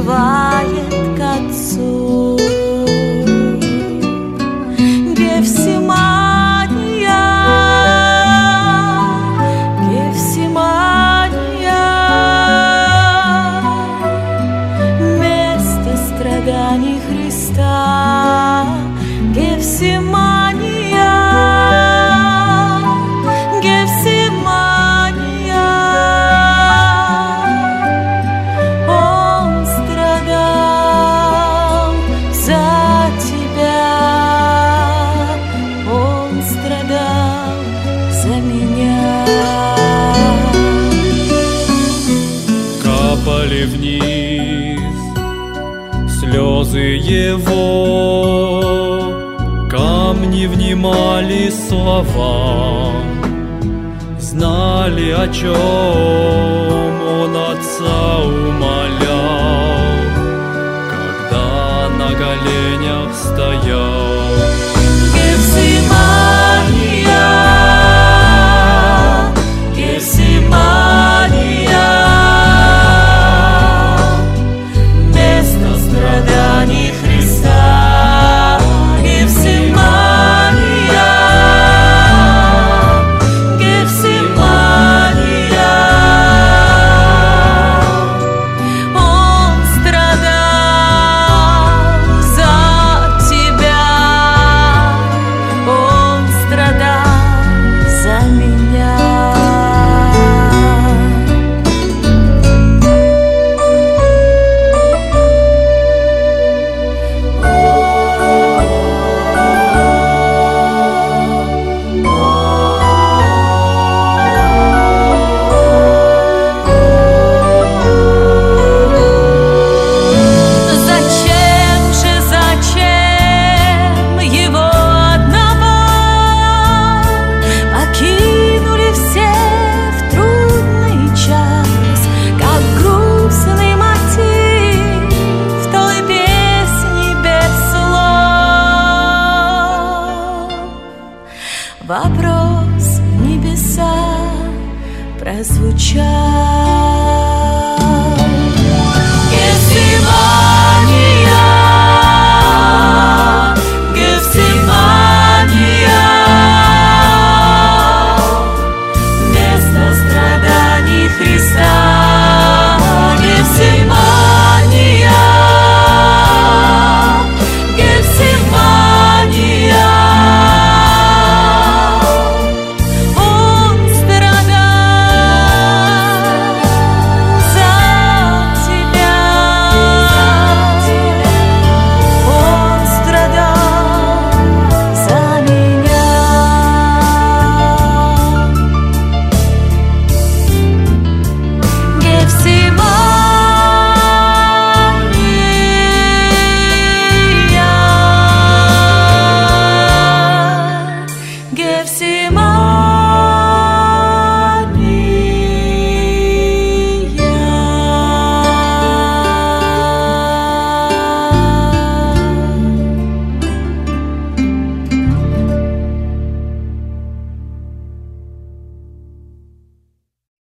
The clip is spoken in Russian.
взывает к Отцу. Гефсимания, Гефсимания, место страданий Христа. Гефсимания, Гефсимания, Он страдал за тебя, Он страдал за меня. Капали вниз слезы Его, камни внимали словам, знали, о чем Он Отца умолял, когда на коленях стоял. Гефсимания, Гефсимания, место страданий Христа. Гефсимания, Гефсимания, Он страдал за тебя, Он страдал за меня. Зачем Его одного покинули все в трудный час, как грустный мотив той песни без слов? Вопрос в небеса прозвучал.